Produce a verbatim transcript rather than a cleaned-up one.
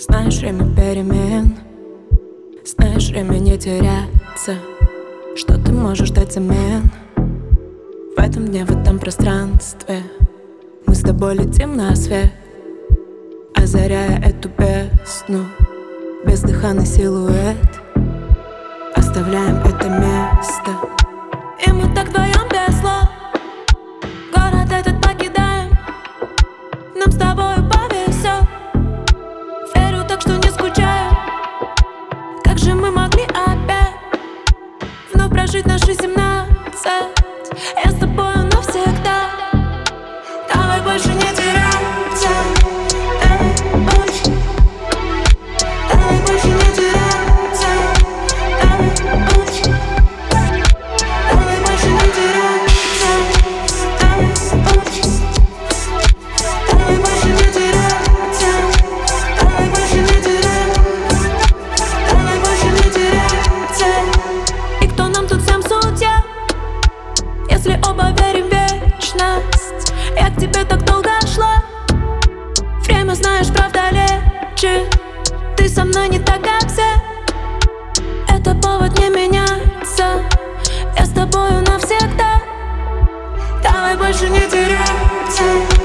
Знаешь, время перемен, знаешь, время не теряться, что ты можешь дать взамен. В этом дне, в этом пространстве мы с тобой летим на свет, озаряя эту бездну. Бездыханный силуэт, оставляем это место, и мы так вдвоем без слов город этот покидаем. Нам с тобою повезет, верю, так что не скучаю. Как же мы могли опять вновь прожить наши семнадцать? Я с тобою навсегда. Давай больше не теряться, давай больше, давай больше не теряться, давай больше, давай больше не теряться, давай больше, давай больше не теряться, давай больше не теряться, давай больше не теряться. И кто нам тут всем судья, если оба верим в вечность? Я к тебе так долго шла, время, знаешь, правда лечит. Ты со мной не так, как все, это повод не меняться. Я с тобою навсегда. Давай больше не теряться.